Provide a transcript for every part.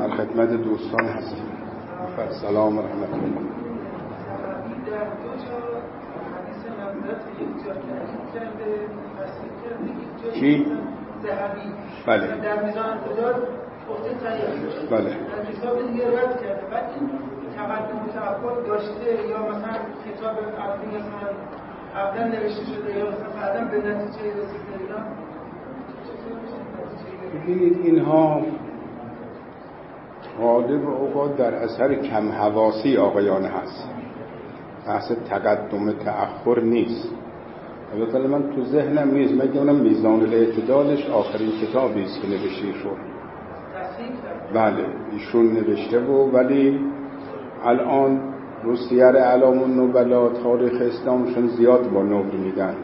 در خدمت دوستان هستیم. سلام و رحمت الله. کی؟ بله. در میزان خدا گفته تایید. بله. در کتاب دیگه رد کرده. بعد این تقدم و تأخر داشته یا مثلا کتاب قبلی مثلا قبلا نوشته شده یا مثلا بعداً به نتیجه رسیده اینا. ببینید اینها غالب اوقات در اثر کم حواسی آقایان هست. بحث تقدم تأخر نیست. البته من تو ذهنم نیست، مگه اونم میزان الاعتدالش آخرین کتابی است که نوشته شد. بله ایشون نوشته ولی الان رو سیر اعلام النبلا تاریخ اسلامشون زیاد با نقل میدن،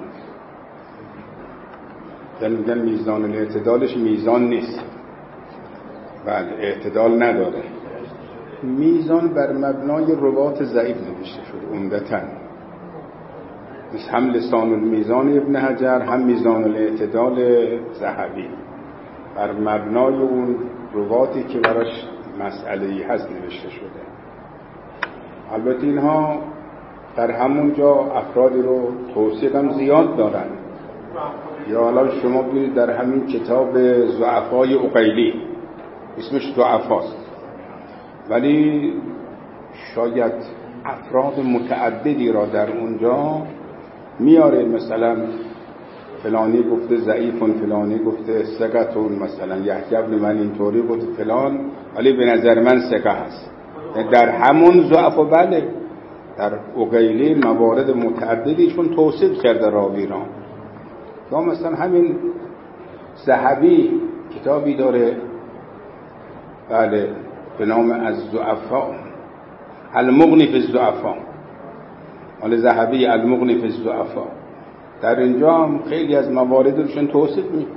یعنی میگن میزان الاعتدالش میزان نیست. بله اعتدال نداره. میزان بر مبنای روات ضعیف نوشته شد عمدتاً، مثل هم لسان المیزان ابن حجر هم میزان الاعتدال ذهبی، بر مبنای اون رواتی که براش مسئله‌ای هست نوشته شده. البته اینها در همونجا افرادی رو توصیه هم زیاد دارن. یا حالا شما ببینید در همین کتاب ضعفای عقیلی اسمش ضعفاست، ولی شاید افراد متعددی را در اونجا میاره، مثلا فلانی گفته ضعیفون، فلانی گفته ثقتون، مثلا یحیی بن من اینطوری گفته فلان، ولی به نظر من ثقه هست. در همون ضعف و بله در عقیلی موارد متعددی چون توصیف کرده راوی را. یا مثلا همین ذهبی کتابی داره بله به نام الضعفاء المغنی فی الضعفاء، مال ذهبی المغنی فی الضعفاء. در اینجا هم خیلی از مواردشون توصیف میکنه.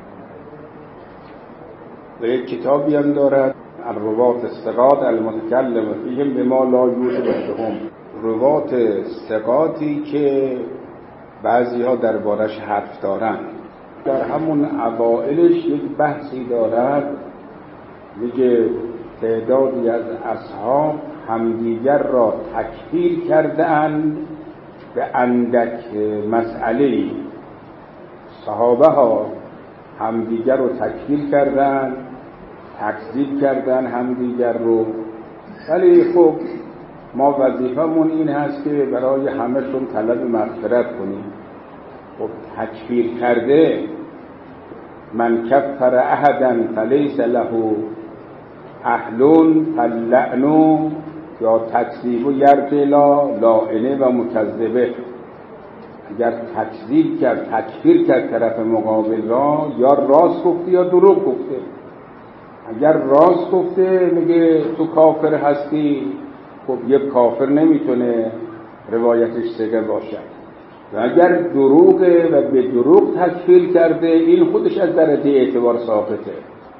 و یک کتابی هم دارد الروات الثقات المتکلم فیهم بما لا یوجب بهم، روات ثقاتی که بعضی ها دربارش حرف دارن. در همون اوائلش یک بحثی دارد، میگه تعدادی از اصحاب همدیگر را تکفیر کردند به اندک مسئله‌ای. صحابه ها همدیگر رو تکفیر کردند، تکذیب کردند همدیگر رو، ولی خب ما وظیفمون این هست که برای همه‌شون طلب مغفرت کنیم. خب تکفیر کرده من کفر احدا فلیس له اهلون فلعنو، یا تکذیب و یرجلا لائنه و مکذبه. اگر تکذیب کرد تکفیر کرد طرف مقابل را، یا راست گفته یا دروغ گفته. اگر راست گفته میگه تو کافر هستی، خب یک کافر نمیتونه روایتش ثقه باشد. و اگر دروغه و به دروغ تکفیر کرده، این خودش از درجه اعتبار ساقطه.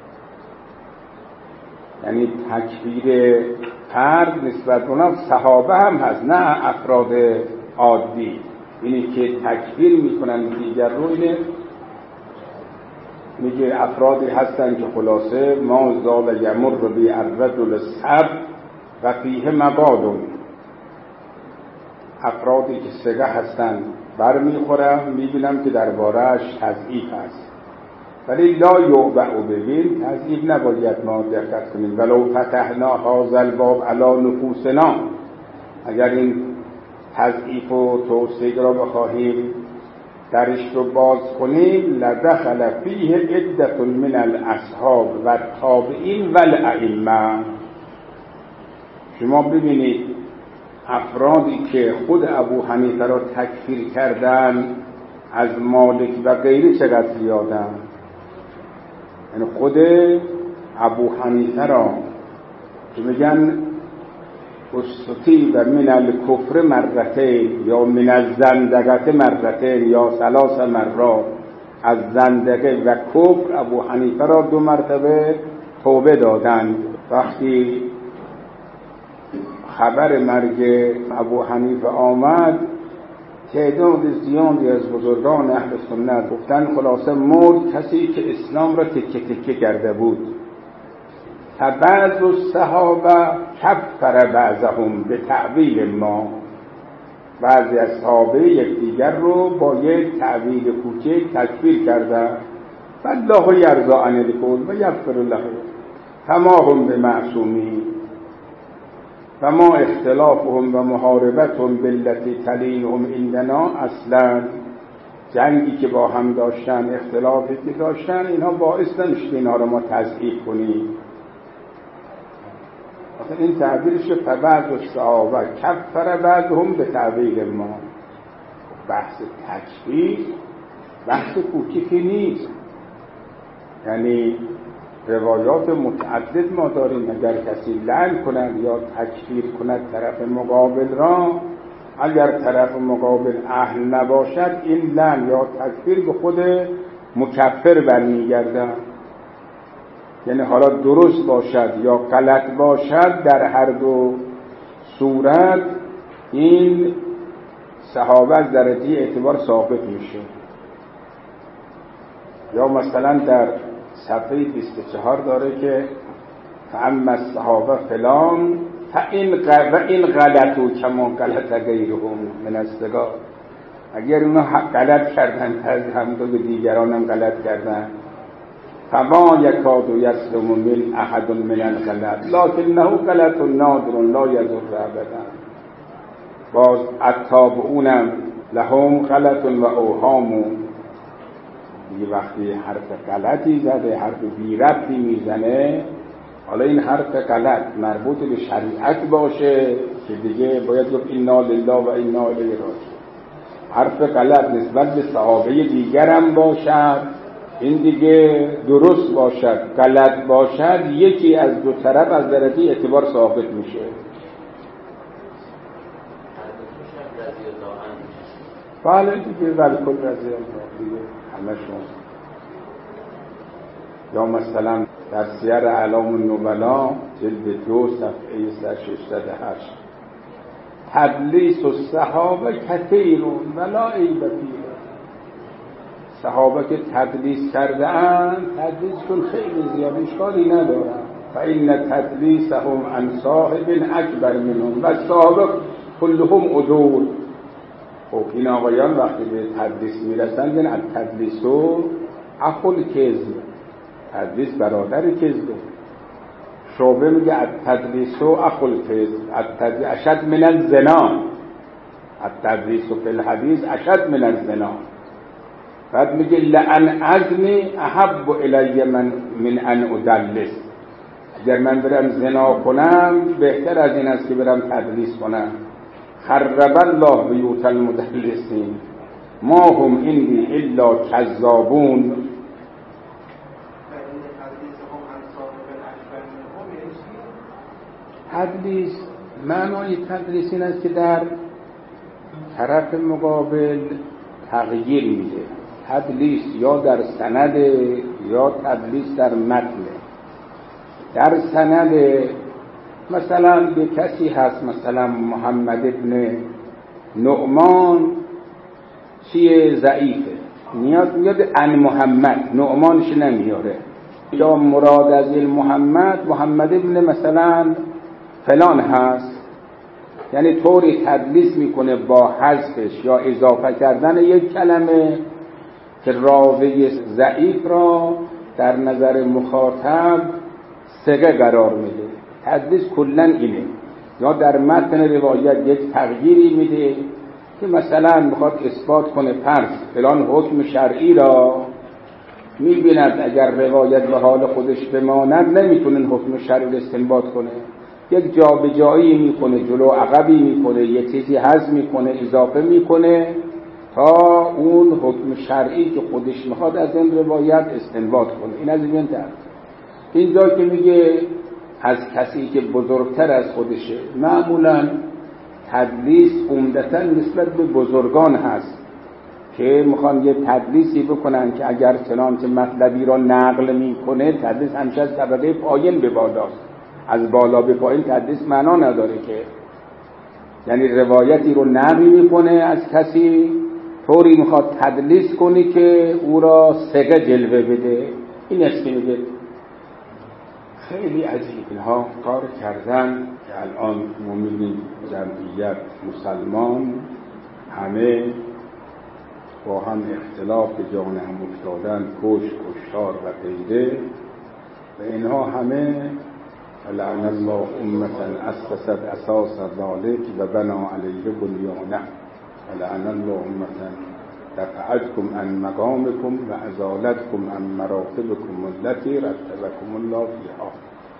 یعنی تکفیر فرد نسبت اونها صحابه هم هست، نه افراد عادی. اینی که تکفیر میکنن دیگر رو، اینه میگه افرادی هستن که خلاصه ما زال یمر بی الرجل السب و فیه مقالون، افرادی که ثقه هستن برمیخورم میبینم که درباره‌اش تضعیف هست، ولی لا یعبأ بهین، تضعیف نباید ما دقت کنیم. ولو فتحنا هذا الباب علی نفوسنا، اگر این تضعیف و توثیق را بخواهیم درش رو باز کنیم، لدخل فیه عدة من الاصحاب و التابعین و الائمه. شما ببینید افرادی که خود ابو حنیفه را تکفیر کردن از مالک و غیره چقدر زیادن. یعنی خود ابو حنیفه را که میگن استی و من الکفر مرتين یا من الزندقه مرتين یا 3 مرات، از زندقه و کفر ابو حنیفه را 2 مرتبه توبه دادند. وقتی خبر مرگ ابو حنیفه آمد، تعداد زیادی از بزرگان اهل سنت گفتن خلاصه مرد کسی که اسلام را تکه تکه کرده بود، فبعض الصحابه کفر بعضهم به تأویل ما، بعضی از صحابه یکدیگر رو با یک تأویل کوچک تکفیر کردن. والله یرضی عن الکل و یغفر له فما هم بمعصومین و ما اختلافهم و محاربتهم بالتي تلینهم عندنا. اصلا جنگی که با هم داشتن، اختلافی که داشتن، اینها باعث نمیشه اینا رو ما تضعیف کنیم. مثلا این تعبیرش فبعض الصحابه کفر بعضهم به تعبیر ما. بحث تکفیر بحث کوچیکی نیست، یعنی روایات متعدد ما داریم. اگر کسی لعن کند یا تکفیر کند طرف مقابل را، اگر طرف مقابل اهل نباشد، این لعن یا تکفیر به خود مکفر برمیگردد. یعنی حالا درست باشد یا غلط باشد، در هر دو صورت این صحابه از درجه اعتبار ثابت میشه. یا مثلا در صفحه 24 داره که فاما الصحابه فلان فإن غلطوا کما غلط غیرهم من الصغار. اگر اونا غلط کردن از همونطور به دیگران هم غلط کردن، فما یکاد یسلم من احد من الغلط لکنه غلط نادر لا یضر ابدا. باز التابعون لهم غلط و اوهام. یه وقتی حرف غلطی زده، حرف بی ربطی میزنه، حالا این حرف غلط مربوط به شریعت باشه که دیگه باید گفت انا لله و انا الیه راجعون. حرف غلط نسبت به صحابه دیگرم باشد، این دیگه درست باشد غلط باشد، یکی از دو طرف از درجه اعتبار ثابت میشه. بله دیگه ولکل رضی الله دیگه همشون. یا مثلا در سیر اعلام النبلا جلد 2 صفحه 608 تدلیس الصحابه کثیر ولا عیب فیه. صحابه که تدلیس کرده اند، تدلیسشون خیلی زیاد، اشکالی ندارن. فإن تدلیسهم عن صاحب اکبر منهم و صحابه كلهم عدول. خب این آقایان وقتی به تدلیس میرسند، این التدلیسو اخل کذب، تدلیس برادر کذبه. شعبه میگه التدلیسو اخل کذب، التدلیس اشد من الزنا، التدلیسو فی الحدیث اشد من الزنا. بعد میگه لأن عزمی احب الی من ان ادلس. اگر من برم زنا کنم بهتر از این است که برم تدلیس کنم. خرب الله بیوت المدلسین ما هم عندی الا کذابون. تدلیس، معنای تدلیس این است که در طرف مقابل تغییر میده. تدلیس یا در سند یا تدلیس در متن. در سند مثلا به کسی هست، مثلا محمد ابن نعمان چیه ضعیفه، میاد ان محمد، نعمانش نمیاره. یا مراد از این محمد ابن مثلا فلان هست، یعنی طوری تدلیس میکنه با حذفش یا اضافه کردن یک کلمه که راوی ضعیف را در نظر مخاطب ثقه قرار میده. تدلیس کلا اینه، یا در متن روایت یک تغییری میده که مثلا میخواد اثبات کنه فرض فلان حکم شرعی را میبیند، اگر روایت به حال خودش بماند نمیتونه حکم شرعی استنباط کنه، یک جا به جایی میکنه، جلو عقبی میکنه، یک چیزی حذف میکنه، اضافه میکنه تا اون حکم شرعی که خودش میخواد از این روایت استنباط کنه. این از این طرف. این جا که میگه از کسی که بزرگتر از خودشه، معمولا تدلیس عمدتاً نسبت به بزرگان هست که میخوان یه تدلیسی بکنن که اگر چنانچه مطلبی را نقل میکنه، تدلیس همیشه از طبقه پایین به بالاست، از بالا به پایین تدلیس معنا نداره که، یعنی روایتی رو نقل میکنه از کسی، طوری میخواد تدلیس کنه که او را ثقه جلوه بده. این است که میگه خیلی عجیب اینها کار کردن که الان مومنین جمعیت مسلمان همه با هم اختلاف به جان هم افتادن، کشتار و غیره، و اینها همه لعن الله امة اسست اساس ذلك و بنا علیه بنیانه و لعن الله امة دفعتكم عن مقامكم و ازالتكم عن مراتبكم التي رتبكم الله فيها.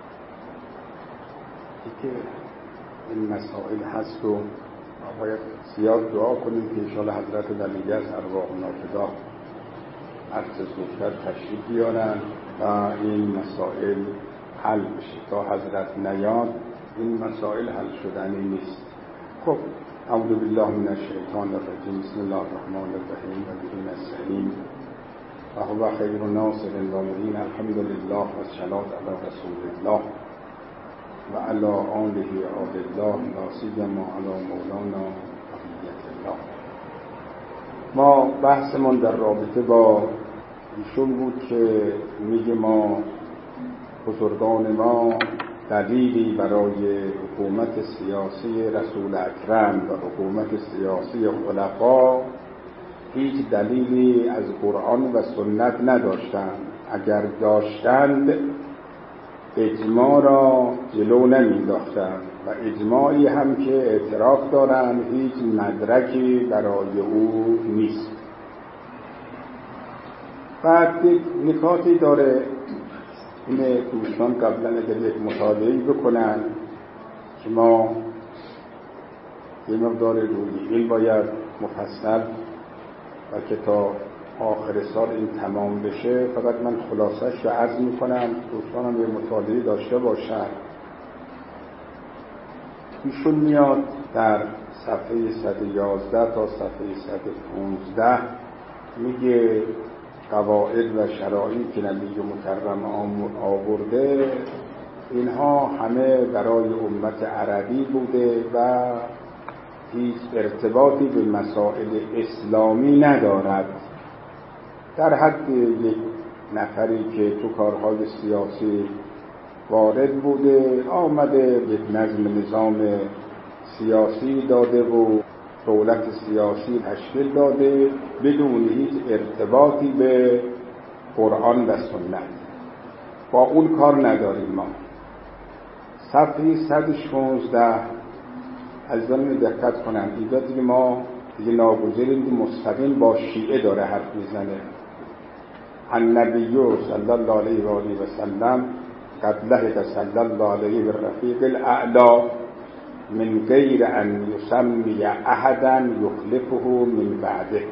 دیگه این مسائل هست و باید زیاد دعا کنیم که انشاءالله حضرت ولی از ارواح نافذه عرض زودتر تشریف بیارن و این مسائل حل بشه. تا حضرت نیاد این مسائل حل شدنی نیست. خب اعوذ بالله من الشیطان الرجیم، بسم الله الرحمن الرحیم و به نستعین و هو خیر ناصر و معین، الحمد لله و الصلاة علی رسول الله و علی آله عباد الله لا سیما علی مولانا بقیت الله. ما بحثمون در رابطه با ایشون بود که میگه ما بزرگان ما دلیلی برای حکومت سیاسی رسول اکرم و حکومت سیاسی خلفا هیچ دلیلی از قرآن و سنت نداشتند. اگر داشتند اجماع را جلو نمی‌انداختند و اجماعی هم که اعتراف دارند هیچ مدرکی برای او نیست. بعد نکاتی داره این دوستان قبلا اگر یک مطالعه‌ای بکنن که ما یه مقدار روی این باید مفصل و که تا آخر سال این تمام بشه، فقط من خلاصش رو عرض میکنم دوستانم یه مطالعه داشته باشن. ایشون میاد در صفحه 111 تا صفحه 115 میگه قواعد و شرایعی که نبی مکرم آورده اینها همه برای امت عربی بوده و هیچ ارتباطی به مسائل اسلامی ندارد. در حد یک نفری که تو کارهای سیاسی وارد بوده آمده یک نظام سیاسی داده و دولت سیاسی تشکیل داده بدون هیچ ارتباطی به قرآن و سنت. با اون کار نداریم ما. صفحه 116 از ضمن دقت کنم اینجا دیگه ما دیگه ناگزیریم مستقیم با شیعه داره حرف میزنه. النبی صلی الله علیه و آله و سلم قد لحق صلی الله علیه بالرفیق الاعلی من غیر ان یسمی احدا یخلفه من بعده.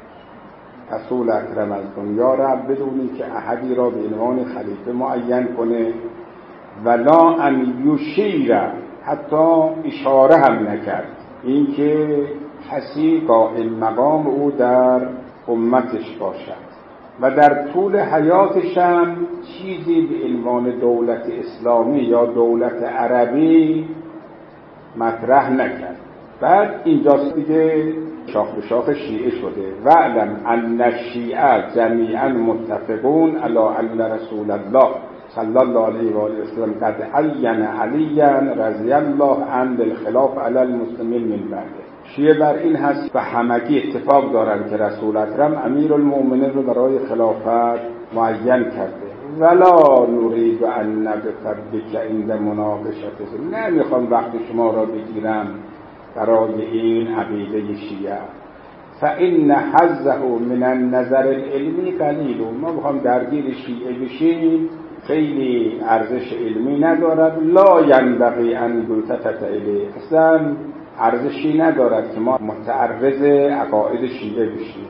رسول اکرم از دنیا را بدونی که احدی را به عنوان خلیفه معین کنه ولا ان یشیر، حتی اشاره هم نکرد این که کسی قائم مقام او در امتش باشد و در طول حیاتش هم چیزی به عنوان دولت اسلامی یا دولت عربی مطرح نکرد. بعد اینجاست دیگه شاخ به شاخ شیعه شده. وعلم ان الشیعه جمیعا متفقون علی ان رسول الله صلی الله علیه و آله و سلم قد عین علیا رضی الله عنه الخلاف علی المسلمین من بعده. شیعه بر این هست و همگی اتفاق دارند که رسول اکرم امیرالمؤمنین رو برای خلافت معین کرده. ولا نريد ان نبتدک عند مناقشته، نمیخوام وقت شما را بگیرم برای این عقیده شیعه. فان حظه من النظر العلمی قلیل، ما بخوام درگیر شیعه بشیم خیلی ارزش علمی ندارد. لا ينبغي ان یلتفت الیه، اصلا ارزشی ندارد که ما متعرض عقاید شیعه بشیم.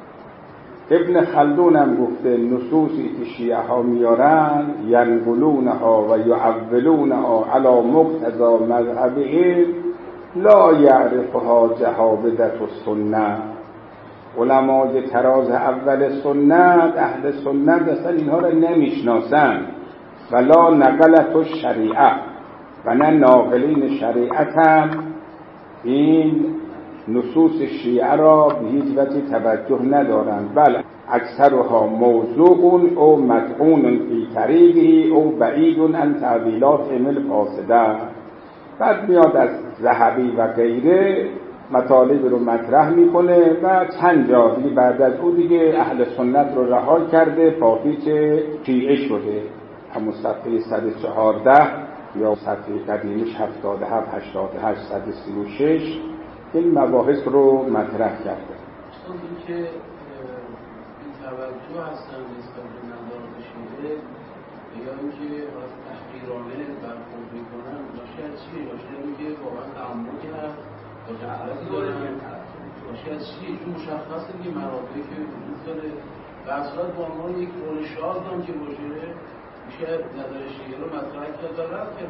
ابن خلدون هم گفته نصوصی که شیعه ها میارن ینقلونها و یعولونها علی مقتضا مذهبهم لا یعرفها جهابدة السنه. علمای تراز اول سنت، اهل سنت اصلا اینها را نمیشناسن. ولا نقلت الشریعه، و نه ناقلین شریعت هم این نصوص شیعه را به هیچ وجه توجه ندارند. بله اکثرها موضوع او مطعون فی طریقه او بعید عن تعویلات الفاسده. بعد میاد از ذهبی و غیره مطالب رو مطرح میکنه و چند جا دیگه بعد از او دیگه اهل سنت رو رها کرده، پاپیچ شیعه شده. همون صفحه 114 یا صفحه قدیمش 77 88 136 این مباحث رو مطرح کرده. این که این توجه هستن نسبت به نظرات شیعه یا اینکه تحقیرانه برخورد میکنن ناشی از چیه؟ ناشی از اینکه واقعا تعمقی هست با جهالتی دارن، ناشی از چیه؟ چون مشخصه که مراتبی که وجود داره و اصلا با عنوان یک قول شاذ هم که باشه میشه نظر شیعه رو مطرح کرد و رد کرد.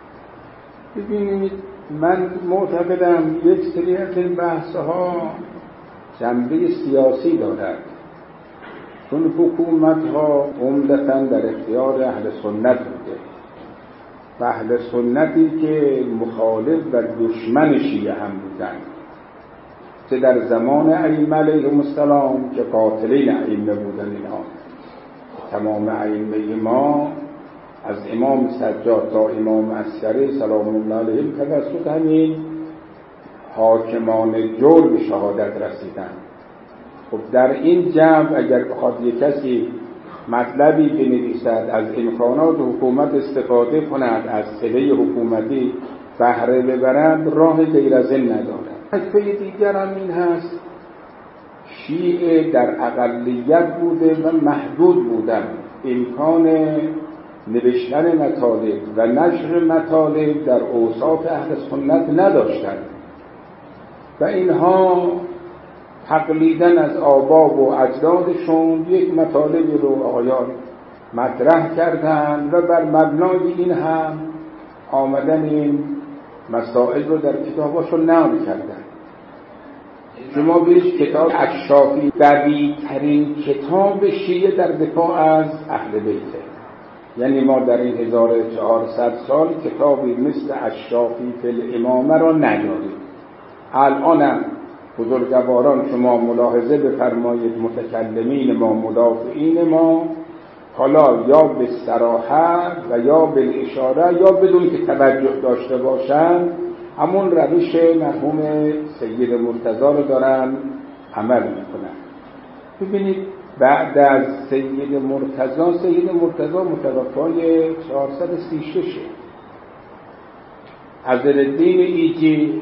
ببینید من معتقدم یک سری از این بحث‌ها جنبه سیاسی دارد، چون حکومت‌ها عمدتاً در اختیار اهل سنت بوده و اهل سنتی که مخالف و دشمن شیعه هم بودند، چه در زمان ائمه علیهم السلام که قاتلین ائمه بودن. اینها تمام ائمه ما از امام سجاد تا امام عسکری سلام الله علیهم توسط همین حاکمان جور به شهادت رسیدند. خب در این جمع اگر بخواد یک کسی مطلبی بنویسد، از امکانات حکومت استفاده کند، از صله حکومتی بهره ببرد، راه غیر از این ندارد. نکته دیگر هم این هست، شیعه در اقلیت بوده و محدود بودن، امکان نوشتن مطالب و نشر مطالب در اوساط اهل سنت نداشتند و اینها تقلیداً از آبا و اجدادشون یک مطالبی رو آقایان مطرح کردند و بر مبنای این هم آمدن این مسائل رو در کتاباشون نقل کردند. شما برید کتاب اکشافی قوی‌ترین کتاب شیعه در دفاع از اهل بیته، یعنی ما در این 1400 سال کتابی مثل اکشافی فی الامامه را نداریم. الانم بزرگواران شما ملاحظه بفرمایید، متکلمین ما، مدافعین ما، حالا یا به صراحت و یا به اشاره یا بدون که توجه داشته باشند همون روش مرحوم سید مرتضی رو دارن عمل میکنن. ببینید بعد از سید مرتضی متوفای 436 عزالدین ایجی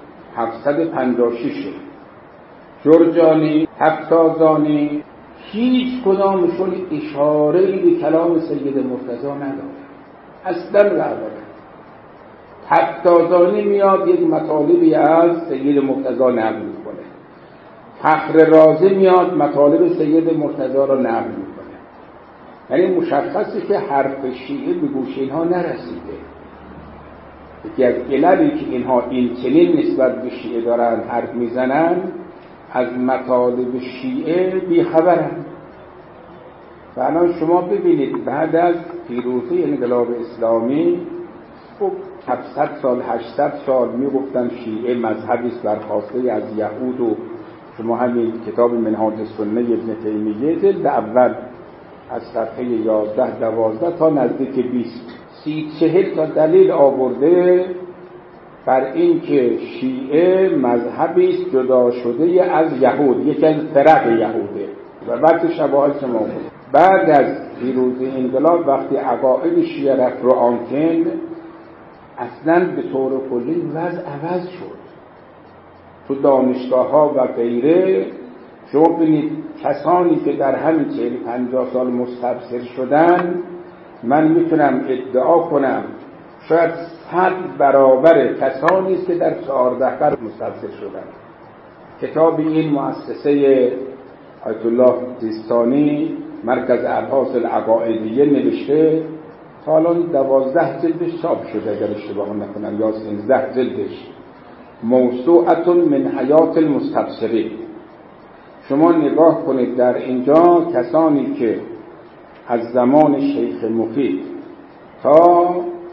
756 جرجانی، هفتازانی، هیچ کدامشون اشاره‌ای به کلام سید مرتضی نداره، اصلا نداره. هفتازانی میاد یک مطالبی از سید مرتضی نقل میکنه، فخر رازی میاد مطالب سید مرتضی را نقل میکنه. یعنی مشخصه که حرف شیعه به گوش اینها نرسیده. یکی از عللی که اینها این چنین نسبت به شیعه دارن حرف میزنن، از مطالب شیعه بیخبرن. و الان شما ببینید بعد از پیروزی انقلاب اسلامی خب 700 سال 800 سال میگفتن شیعه مذهبی است برخواسته از یهود و شما همین کتاب منهاج السنه ابن تیمیه جلد اول از صفحه 11 12 تا نزدیک 20 30-40 تا دلیل آورده بر این که شیعه مذهبی است جدا شده از یهود، یکی از فرق یهوده و بعد شباهت شما بود. بعد از پیروزی انقلاب وقتی عقاید شیعه رفت رو آنکن، اصلا به طور کلی وضع عوض شد. تو دانشگاه ها و غیره شما ببینید کسانی که در همین 40-50 سال مستبصر شدن، من میتونم ادعا کنم شاید 100 برابر کسانی است که در 14 قرن مستبصر شدن. کتاب این مؤسسه آیت الله سیستانی مرکز ابحاث العقائدیه نوشته، تا الان 12 جلدش چاپ شده اگر اشتباه نکنم یا 13 جلدش، موسوعة من حیات المستبصرین. شما نگاه کنید در اینجا کسانی که از زمان شیخ مفید تا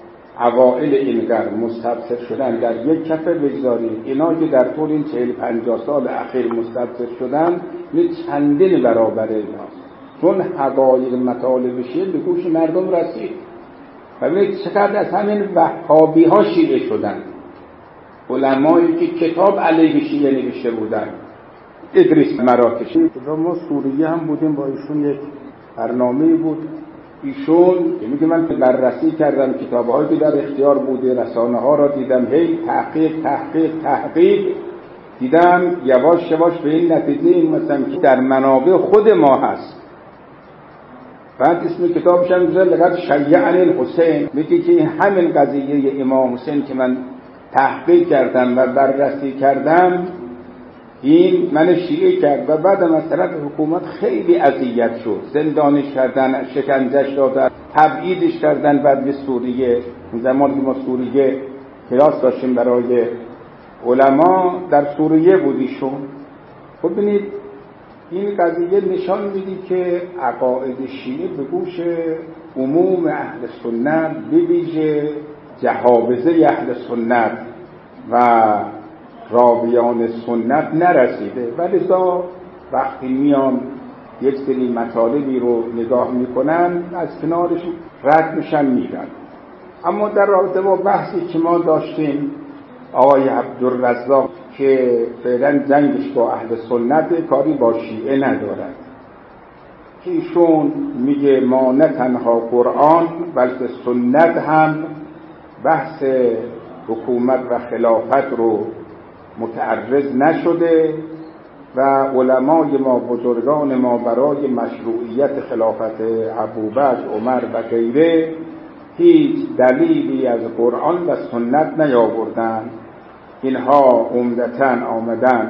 اوائل این قرن مستبصر شدن در یک کفه بگذارید، اینا که در طول این 40-50 سال اخیر مستبصر شدن چندین برابر ایناست، چون حقایق مطالب شیعه به گوش مردم رسید. ببینید چقدر از همین وهابی ها شیعه شدن، علمایی که کتاب علیه شیعه نوشته بودن. ادریس مراکشی ما سوریه هم بودیم، با ایشون یک برنامه‌ای بود. ایشون میگه من بررسی کردم کتاب‌هایی که در اختیار بوده، رسانه‌ها را دیدم، هی تحقیق دیدم یواش یواش به این نتیجه این مثلا که در منابع خود ما هست. بعد اسم کتابش هم میذاره لقد شیعن الحسین، میگه که همین قضیه امام حسین که من تحقیق کردم و بررسی کردم این من شیعه کرد و بعدم از طرف حکومت خیلی اذیت شد، زندانش کردن، شکنجهش دادن، تبعیدش کردن. بعد به سوریه، زمانی که ما سوریه کلاس داشتیم برای علما، در سوریه بودیشون. خب ببینید این قضیه نشان میدی که عقاید شیعه به گوش عموم اهل سنت، به ویژه جهابذه اهل سنت و راویان سنت نرسیده، ولذا وقتی میان یک سری مطالبی رو نگاه میکنن از کنارش رد میشن میرن. اما در رابطه با بحثی که ما داشتیم، آقای عبدالرزاق که فعلا جنگش با اهل سنت کاری با شیعه ندارد، که ایشون میگه ما نه تنها قرآن بلکه سنت هم بحث حکومت و خلافت رو متعرض نشده و علمای ما، بزرگان ما برای مشروعیت خلافت ابوبکر، عمر و غیره هیچ دلیلی از قرآن و سنت نیاوردند. اینها عمدتاً آمدن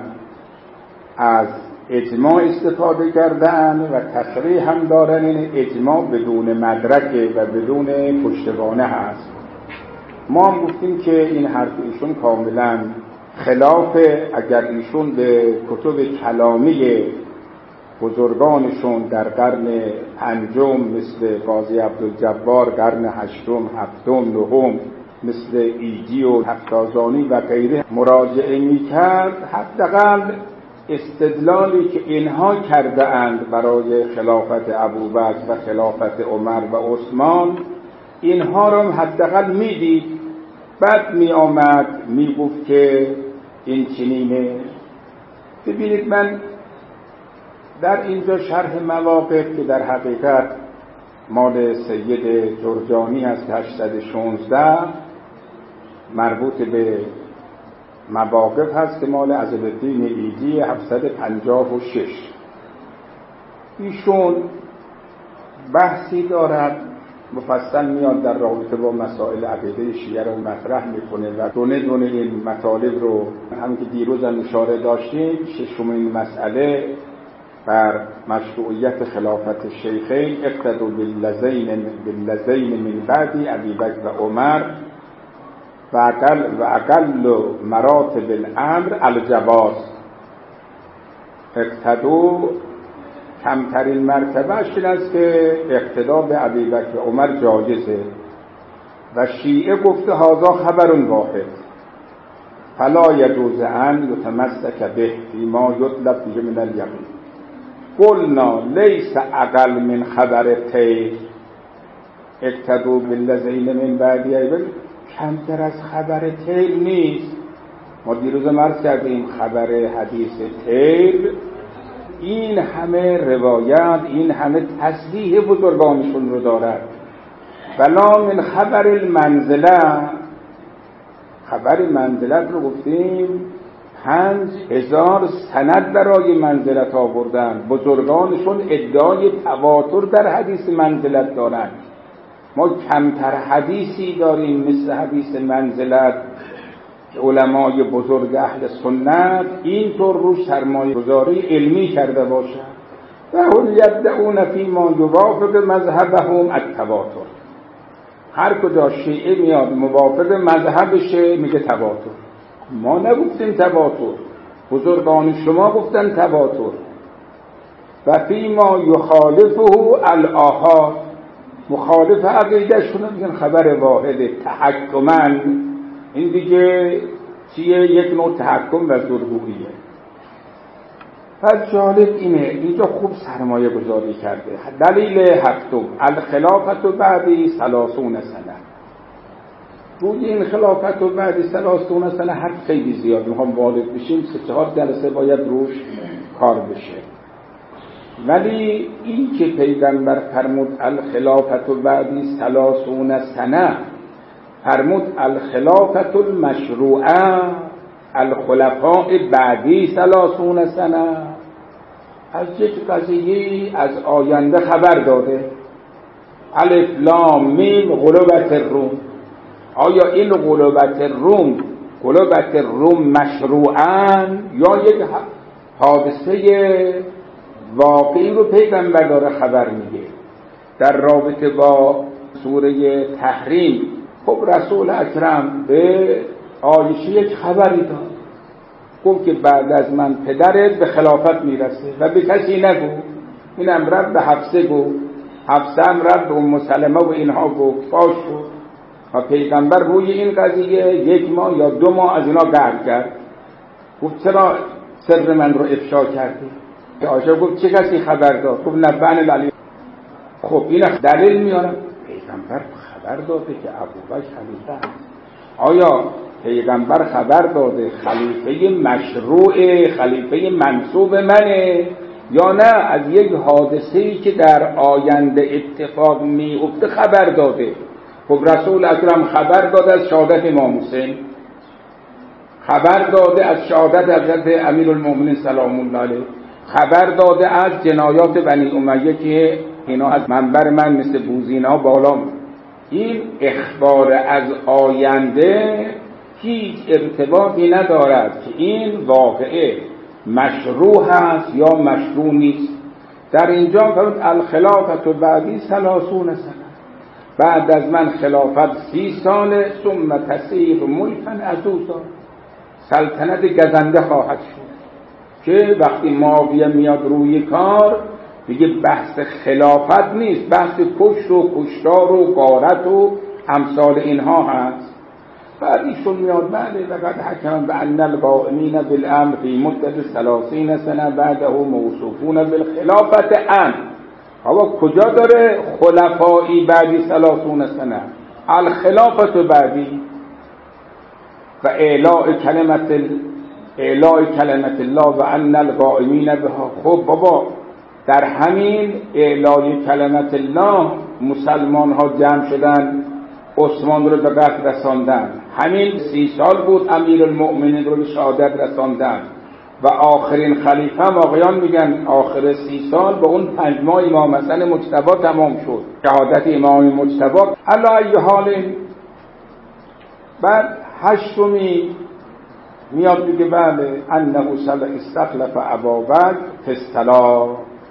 از اجماع استفاده کردن و تصریح هم دارن این اجماع بدون مدرک و بدون پشتوانه هست. ما هم گفتیم که این حرف ایشون کاملاً خلافه. اگر ایشون به کتب کلامی بزرگانشون در قرن پنجم مثل قاضی عبدالجبار، قرن هشتم، هفتم، نهم مثل ایجی و تفتازانی و غیره مراجعه میکرد، حداقل استدلالی که اینها کرده اند برای خلافت ابوبکر و خلافت عمر و عثمان، اینها را حداقل میدید. بعد می آمد می گفت که این چنینه. ببینید من در اینجا شرح مواقف که در حقیقت مال سید جرجانی است 816 مربوط به مواقف هست که مال عزیزالدین ایجی 756. ایشون بحثی دارد مفصل میاد در رابطه با مسائل عقیده شیعه رو مطرح میکنه و دونه این مطالب رو همین که دیروز هم اشاره داشتیم، ششمین مسئله بر مشروعیت خلافت شیخین اقتدوا باللذین من بعد ابی بکر و عمر و اقل مراتب الامر الجواز. اقتدوا کمترین مرتبهش این است که اقتدا به ابی بکر و عمر جایزه و شیعه گفته هذا خبر واحد فلا یجوز ان یتمسک به فیما یطلب فیه من الیقین. قلنا لیس اقل من خبر طیر اقتدوا بالذین من بعدی، کمتر از خبر طیر نیست. ما دیروز عرض کردیم خبر حدیث طیر این همه روایت، این همه تصریح بزرگانشون رو دارد. بلا من خبر المنزله، خبر منزلت رو گفتیم 5000 سند برای منزلت آوردن. بزرگانشون ادعای تواتر در حدیث منزلت دارن. ما کمتر حدیثی داریم مثل حدیث منزلت. علمای بزرگ اهل سنت اینطور روش سرمایه گذاری علمی کرده باشن و هم یدعون فی ما یوافق مذهبهم التواتر. هر کجا شیعه میاد موافق مذهبشه میگه تواتر. ما نگفتیم تواتر، بزرگان شما گفتن تواتر. و فی ما یخالفه الآحاد، مخالف عقیده‌شون میگن خبر واحد تحکمن. این دیگه چیه؟ یک نوع تحکم و زورگوییه. پس جالب اینه اینجا خوب سرمایه گذاری کرده. دلیل هفتم الخلافت بعدی 30 سنه. روی این خلافت و بعدی 30 سنه حرف خیلی زیاد، میخوام وارد بشیم 3-4 جلسه باید روش کار بشه. ولی این که پیغمبر فرمود الخلافت و بعدی 30 سنه، فرمود الخلافت المشروعه الخلفاء بعدی 30 سنه، از یک قضیه از آینده خبر داده. الف لام میم غلبت الروم. آیا این غلبت روم مشروعاً یا یک حادثه واقعی رو پیغمبر داره خبر میگه؟ در رابطه با سوره تحریم خب رسول اکرم به عایشه یک خبری داد، گفت که بعد از من پدرت به خلافت میرسه و به کسی نگو. اینم رب به حفصه گفت، حفصه هم رب به ام سلمه و اینها گفت، فاش شد. و پیغمبر روی این قضیه 1 ماه یا 2 ماه از اینا قهر کرد. گفت چرا سر من رو افشا کردی؟ عایشه گفت چه کسی خبر داد؟ گفت نبأنی العلیم. خب این دلیل میارم پیغمبر خبر داده که ابوبکر خلیفه است. آیا پیغمبر خبر داده خلیفه مشروع، خلیفه منصوب منه، یا نه از یک حادثه‌ای که در آینده اتفاق میفته خبر داده؟ خب رسول اکرم خبر داده از شهادت امام حسین، خبر داده از شهادت حضرت امیرالمومنین سلام الله علیه، خبر داده از جنایات بنی امیه که اینا از منبر من مثل بوزینا بالا بود. این اخبار از آینده هیچ ارتباطی ندارد که این واقعه مشروع هست یا مشروع نیست. در اینجا فرمود الخلافت بعدی 30 سنه، بعد از من خلافت 30 ساله، ثم تصیر ملکا عضوضا، سلطنت گزنده خواهد شد. که وقتی معاویه میاد روی کار دیگه بحث خلافت نیست، بحث کشت و کشتار و غارت و امثال اینها هست. بعد ایشون میاد بله لقد حکم بان القائمین بالامر فی مدت 30 سنه بعده موصوفون بالخلافت ان. هوا کجا داره خلفایی بعدی 30 سنه؟ الخلافت بعدی و اعلاء کلمت الله و ان القائمین بها. خب بابا در همین اعلای کلمت الله مسلمان ها جمع شدن، عثمان رو به قتل رساندن، همین 30 سال بود امیرالمؤمنین رو به شهادت رساندن و آخرین خلیفه هم آقایان میگن آخر 30 سال به اون 5 ماه امام حسن مجتبی تمام شد، شهادت امام مجتبی. علی ای حال بعد 8می میاد میگه بله انه استخلف ابابکر فی الصلاة.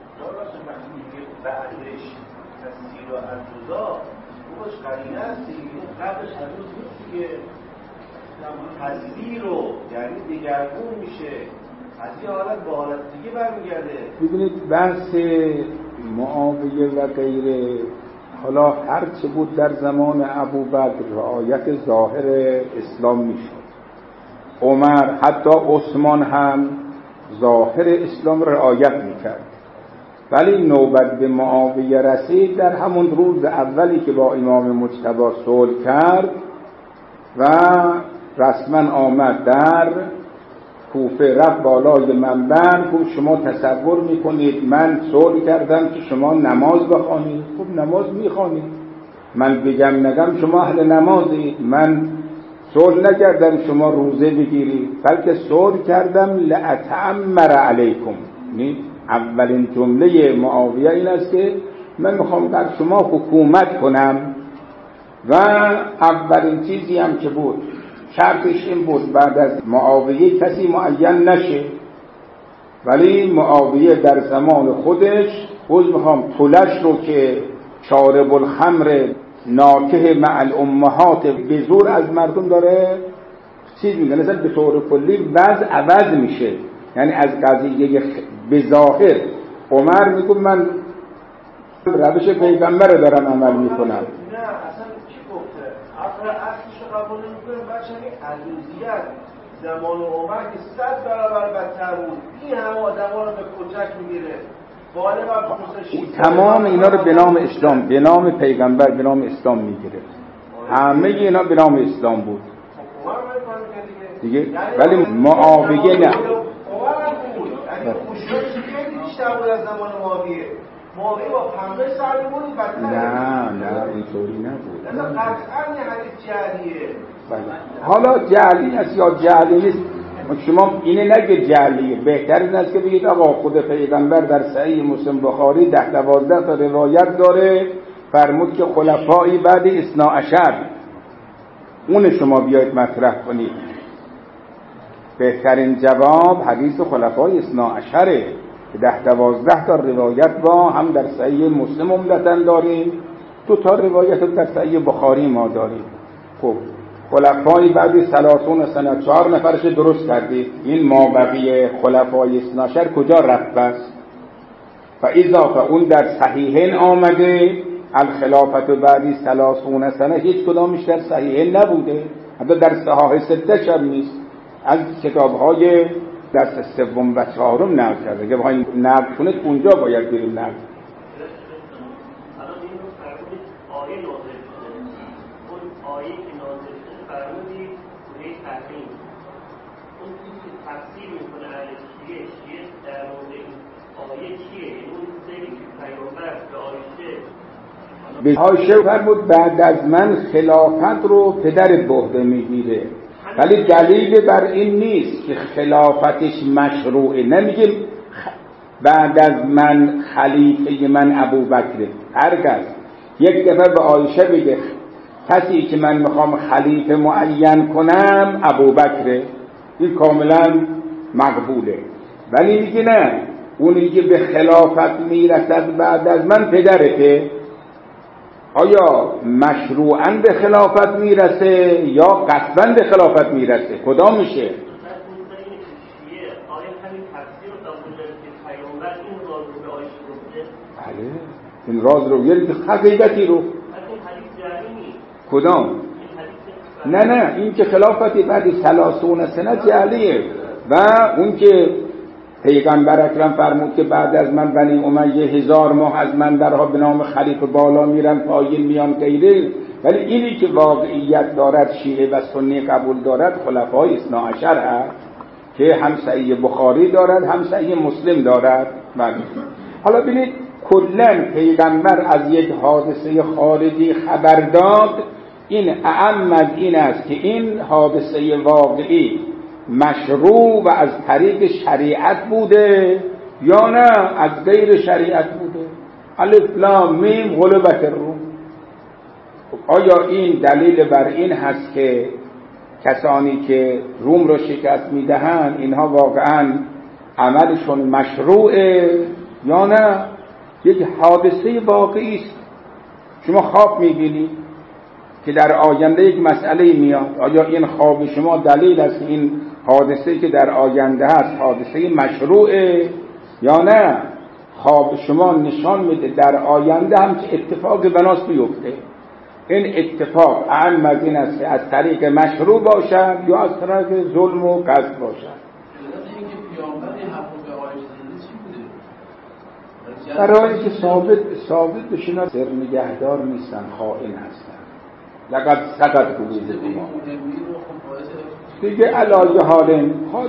بعدش تسییر و ارتضا خوش قرینه است دیگه، قبلش هنوز نیست که تسییر رو یعنی دگرگون میشه، از یه حالت به حالت دیگه برمیگرده. ببینید بحث معاویه و غیره حالا هر چه بود در زمان ابوبکر رعایت ظاهر اسلام میشد، عمر حتی عثمان هم ظاهر اسلام رعایت میکرد، ولی نوبت به معاویه رسید در همون روز اولی که با امام مجتبی صلح کرد و رسما آمد در کوفه، رفت بالای منبر گفت شما تصور میکنید من صلح کردم که شما نماز بخوانید؟ خب نماز میخوانید، من بگم نگم شما اهل نمازید، من صلح نکردم شما روزه بگیرید، بلکه صلح کردم لأتعمر علیکم. اولین جمله معاویه این است که من میخوام در شما حکومت کنم و اولین چیزی هم که بود شرطش این بود بعد از معاویه کسی معین نشه، ولی معاویه در زمان خودش میخوام طولش رو که شارب الخمر ناکه مع الامهات به زور از مردم داره چیز میگه، مثلا به طور کلی وضع عوض میشه، یعنی از قضیه به ظاهر عمر میگه من روش پیغمبر رو دارم عمل میکنم. نه اصلا کی گفته؟ اصلش رو قبول نمیکنه. بچه عزیزیت زمان عمر که 100 برابر بدتر بود. این همه آدما رو به کتک میگیره. تمام اینا رو به نام اسلام، به نام پیغمبر، به نام اسلام میگیره. همه اینا به نام اسلام بود دیگه. ولی معاویه نه. معاویه با پنبه سر بود بدتر. نه اینطوری نبود. قطعا یه حدیث جعلیه. حالا جعلی است یا جعلی نیست، شما اینه نگه جعلیه. بهتر این است که بگید آقا خود پیغمبر در صحیح مسلم بخاری 10-12 تا روایت داره فرمود که خلفایی بعد 12 اون شما بیاید مطرح کنید. بهترین جواب حدیث خلفای 12 که 10-12 تا روایت با هم در صحیح مسلم عمدتاً داریم، 2 تا روایت در صحیح بخاری ما داریم. خب خلفای بعد 30 سنه 4 نفرش درست کردید. این ما بقیه خلفای 12 کجا رفت بس؟ و اضافه اون در صحیحین آمده الخلافت بعد 30 سنه، هیچ کدامش در صحیحین نبوده، حتی در صحاح 6 هم نیست. از کتاب‌های دست سوم و چهارم نقل کرده. اگه بخواید نقل کنید اونجا باید بریم نقل. به عایشه فرمود بعد از من خلافت رو پدرت به عهده میگیره، ولی دلیل بر این نیست که خلافتش مشروعه. نمیگیم بعد از من خلیفه من ابوبکر. هرگز یک دفعه به عایشه بگه کسی که من میخوام خلیفه معین کنم ابوبکره، این کاملا مقبوله. ولی میگه نه، اونی که به خلافت میرسد بعد از من پدرته. آیا مشروعاً به خلافت میرسه یا قصداً به خلافت میرسه؟ کدام میشه؟ بله این راز رو یعنی حقیقتی رو کدام؟ نه این که خلافتی بعد 30 سنه جعلیه. و اون که پیغمبر اکرم فرمود که بعد از من بنی امیه 1000 ماه از من درها به نام خلیفه بالا میرن پایین میان غیره. ولی اینی که واقعیت دارد شیعه و سنی قبول دارد خلفای 12 هست که هم صحیح بخاری دارد هم صحیح مسلم دارد. حالا ببینید کلا پیغمبر از یک حادثه خارجی خبر داد، این اعم از این است که این حادثه واقعی مشروع و از طریق شریعت بوده یا نه از غیر شریعت بوده. الف لام میم غلبت الروم. آیا این دلیل بر این هست که کسانی که روم رو شکست میدهند اینها واقعا عملشون مشروعه یا نه یک حادثه واقعی است؟ شما خواب میبینید که در آینده یک مسئله میاد، آیا این خواب شما دلیل است که این حادثه که در آینده هست حادثه مشروعه یا نه؟ خواب شما نشان میده در آینده هم که اتفاق بناس بیفته. این اتفاق اعم از این است که از طریق مشروع باشد یا از طریق ظلم و قصد باشد. برای که ثابت بشن سر نگهدار نیستن، خائن هستن. لقد سقط قلوبكم دیگه علایه حال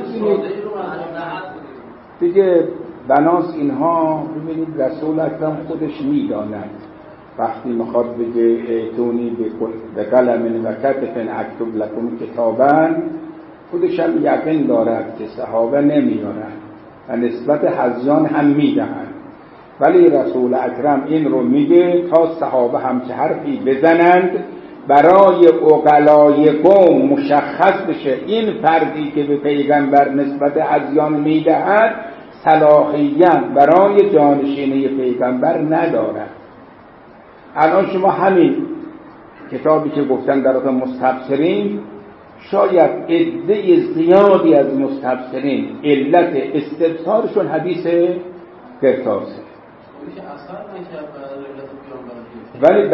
دیگه بناس اینها. ببینید رسول اکرم خودش میداند وقتی میخواد بگه ایتونی به قلم و کتف اکتب لکم کتابا، خودش هم یقین دارد که صحابه نمیارن و نسبت حضیان هم میدهن، ولی رسول اکرم این رو میگه تا صحابه هم چه حرفی بزنند برای عقلای قوم مشخص بشه این فردی که به پیغمبر نسبت حضیان میدهد صلاحیت برای جانشینی پیغمبر ندارد. الان شما همین کتابی که گفتن در مستبصرین، شاید عده زیادی از مستبصرین علت استبصارشون حدیث قرطاسه. ولی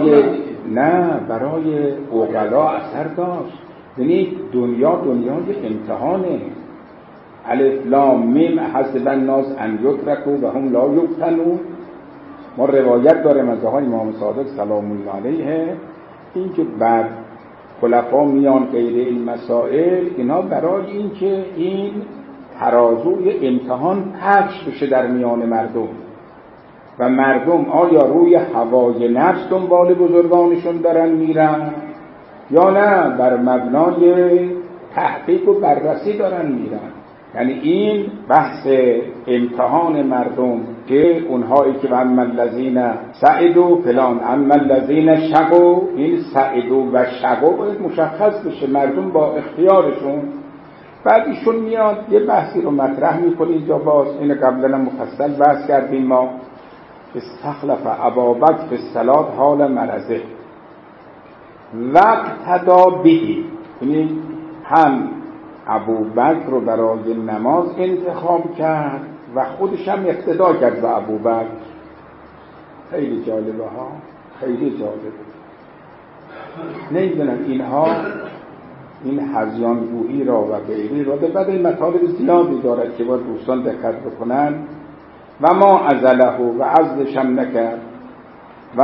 برای عقلا اثر داشت. یعنی دنیای امتحانه. الف لام میم حسب الناس ان یترکوا و هم لا یفتنون. ما روایت داریم از آقای امام صادق سلام الله علیه این که بعد خلفا میان غیر این مسائل، اینا برای این که این ترازوی امتحان پخش بشه در میان مردم و مردم آیا روی هوای نفس دنبال بزرگانشون دارن میرن یا نه بر مبنای تحقیق و بررسی دارن میرن. یعنی این بحث امتحان مردم که اونهایی که اما الذین سعدوا فلان اما الذین شقوا، این سعدوا و شقوا باید مشخص بشه مردم با اختیارشون. بعد ایشون میاد یه بحثی رو مطرح میکنه اینجا، باز این قبلا مفصل بحث کردیم ما. استخلف ابابکر فی الصلاة حال مرضه واقتدی به، یعنی هم ابوبکر رو برای نماز انتخاب کرد و خودش هم اقتدا کرد به ابوبکر. خیلی جالبه ها، خیلی جالبه. نمیدونم اینها این هذیانگویی را و غیری را در بعد این مطالب زیادی دارد که باید دوستان دقت بکنن. و ما عزله و عزلش هم نکرد و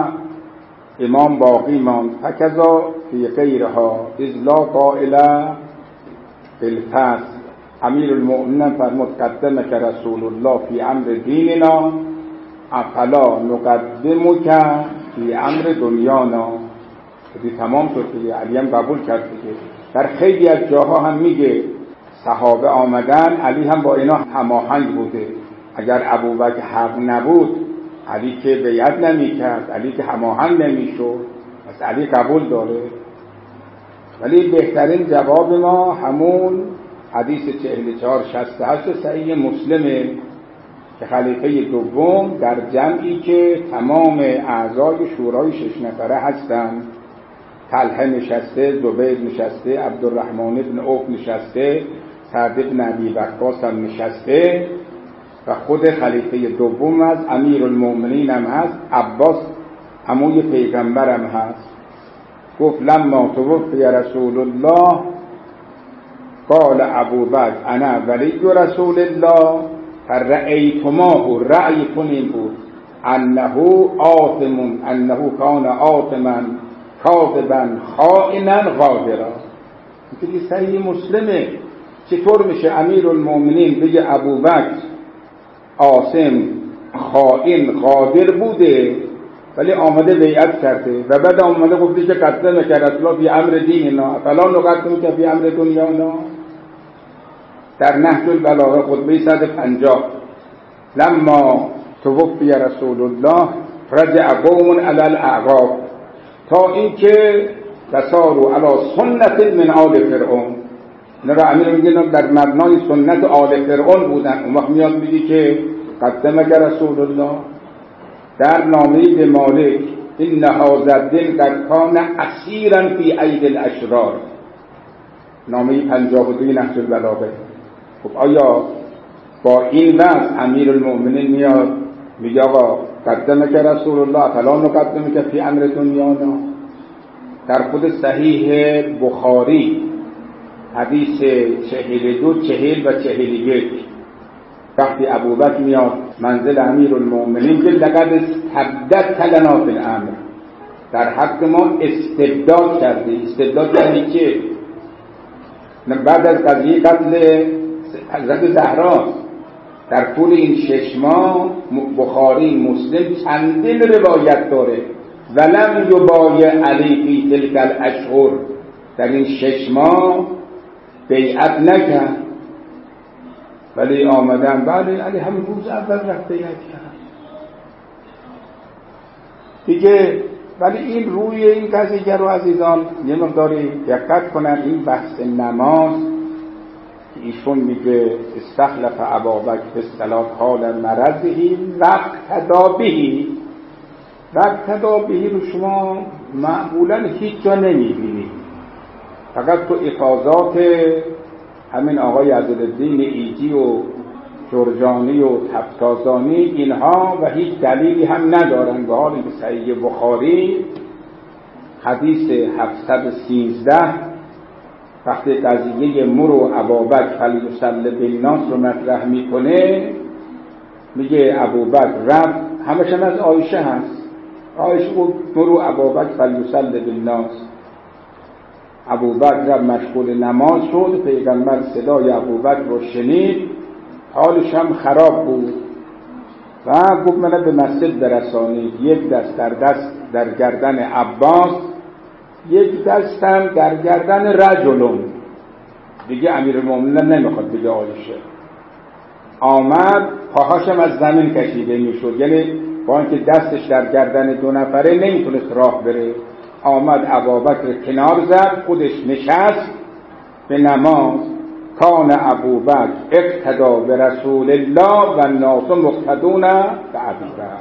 امام باقی ماند. فکذا فی غیرها اذ لا قائله بالفصل. امیر المؤمنین فرمود قدمک رسول الله فی امر دیننا افلا نقدمک فی امر دنیانا. دیگه تمام شد دیگه، علی هم قبول کرد دیگه. در خیلی از جاها هم میگه صحابه آمدن، علی هم با اینا هماهنگ بوده. اگر ابوبکر حق نبود علی که بیعت نمیکرد، علی که هماهنگ نمیشد، پس علی قبول داره. ولی بهترین جواب ما همون حدیث 4468 صحیح مسلمه که خلیفه دوم در جمعی که تمام اعضای شورای 6 نفره هستند، طلحه نشسته، زبیر نشسته، عبدالرحمن بن عوف نشسته، سعد بن ابی وقاص هم نشسته و خود خلیفه دوم از امیر المؤمنین هم هست، عباس عموی پیغمبر هم هست. گفت لما توفی رسول الله قال ابوبکر انا ولی رسول الله فرأیتماه، رأی کنیم بود انه آثم، انه کان آثما کاذبا خائنا غادرا. این که صحیح مسلمه. چطور میشه امیر المؤمنین بگه ابوبکر آثم خائن غادر بوده ولی آمده بیعت کرده و بعد آمده گفته که قدمه که رسول الله فی امر دیننا فلا نقدمه که فی امر دنیانا. در نهج البلاغه خطبه 150 لما توفی رسول الله رجع قوم علی الاعقاب تا اینکه تساروا علی سنت من آل فرعون. اینا را امیر میگه در مبنای سنت آل فرعون بودن. اون وقت میاد میگه که قدمک رسول الله. در نامه به مالک این هذا الدین قد کان اسیرا فی ایدی الاشرار، نامه 52 نهج البلاغه. خب آیا با این وضع امیر المؤمنین میاد میگه آقا قدمک رسول الله فلا نقدمک فی امر دنیانا؟ در خود صحیح بخاری حدیث 42 40 و 41 وقتی ابوبکر میاد منزل امیر المؤمنین که لقد استبدت لنا فی الامر، در حق ما استبداد کرده. استبداد یعنی چه؟ بعد از قضیه قتل حضرت زهرا در طول این 6 ماه بخاری مسلم چندین روایت داره ولم یبایع علی فی تلک الاشهر، در این 6 ماه بیعت نکرد ولی آمدن بله علی همین روز اول رفت بیعت کرد دیگه. ولی این روی این قضیه رو عزیزان یه مقداری دقت کنن. این بحث نماز که ایشون میگه استخلف ابابکر فی الصلاة حال مرضه واقتدی به رو شما معمولا هیچ جا نمیبینید، فقط تو افاضات همین آقای عزیزالدین ایجی و جرجانی و تفتازانی اینها و هیچ دلیلی هم ندارن، به حال اینکه صحیح بخاری حدیث 713 وقتی قضیه مرو ابابکر فلیصلی بالناس رو مطرح میکنه، میگه ابوبکر رفت، همش هم از عایشه هست، عایشه بود مرو ابابکر فلیصلی بالناس، ابوبکر رفت مشغول نماز شد، پیغمبر صدای ابوبکر رو شنید، حالش هم خراب بود و گفت منو به مسجد برسانید، یک دست در گردن عباس، یک دستم در گردن رجلون، دیگه امیرالمومنین نمیخواد بگه عایشه، آمد پاهاشم از زمین کشیده میشد، یعنی با اینکه دستش در گردن دو نفره نمیتونست راه بره، آمد ابوبکر کنار زد، خودش نشست به نماز، کان ابوبکر اقتدا به رسول الله و الناس مقتدون به ابوبکر.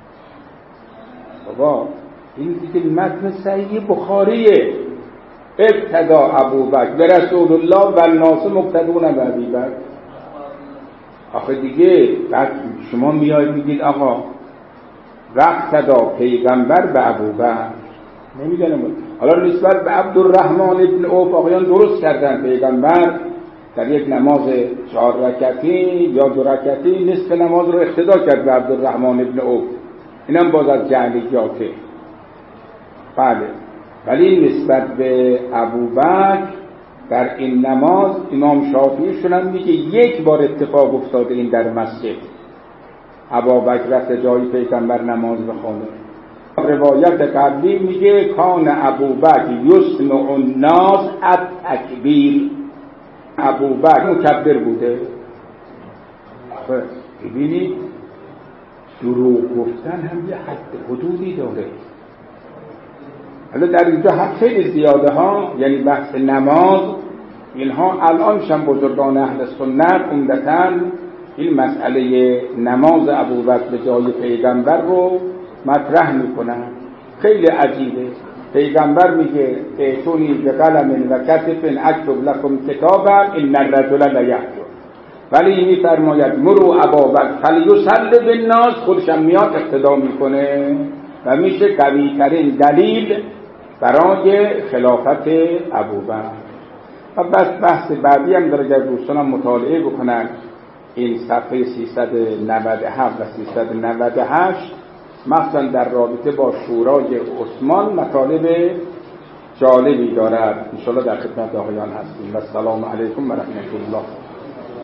بابا این دیگه متن صحیح بخاریه، اقتدا ابوبکر به رسول الله و الناس مقتدون به ابوبکر. آخه دیگه بعد شما میایید میگید آقا اقتدا پیغمبر به ابوبکر، نمیدونم حالا نسبت به عبدالرحمن ابن عوف آقایان درست کردن، پیغمبر در یک نماز 4 رکعتی یا 2 رکعتی نصف نماز رو اقتدا کرد به عبدالرحمن ابن عوف، اینم باز از جعلیاته. بله، ولی نسبت به ابوبکر در این نماز امام شافعی شدن میگه یک بار اتفاق افتاده این در مسجد، ابوبکر رفت جای پیغمبر نماز بخونه. روایت قبلی میگه کان ابوبکر یسمع الناس التکبیر، ابوبکر مکبر بوده. ببینید دروغ گفتن هم یه حد حدودی داره. حالا در اینجا حد خیلی زیاده ها، یعنی بحث نماز اینها الان شم بزرگان اهل سنت عمدتاً این مسئله نماز ابوبکر به جای پیغمبر رو مطرح میکنن. خیلی عجیبه، پیغمبر میگه اتونی به قلم و کتف اکتب لکم کتابا ان الرجل لیحجر، ولی میفرماید مرو ابابکر فلیصلی بالناس، خودشم میاد اقتدا میکنه و میشه قوی ترین دلیل برای خلافت ابوبکر. و بس بحث بعدی هم در اگر دوستانم مطالعه بکنن این صفحه 397 و 398 مثلا در رابطه با شورای عثمان مطالب جالبی دارد. انشاءالله در خدمت آقایان هستیم و السلام علیکم و رحمت الله.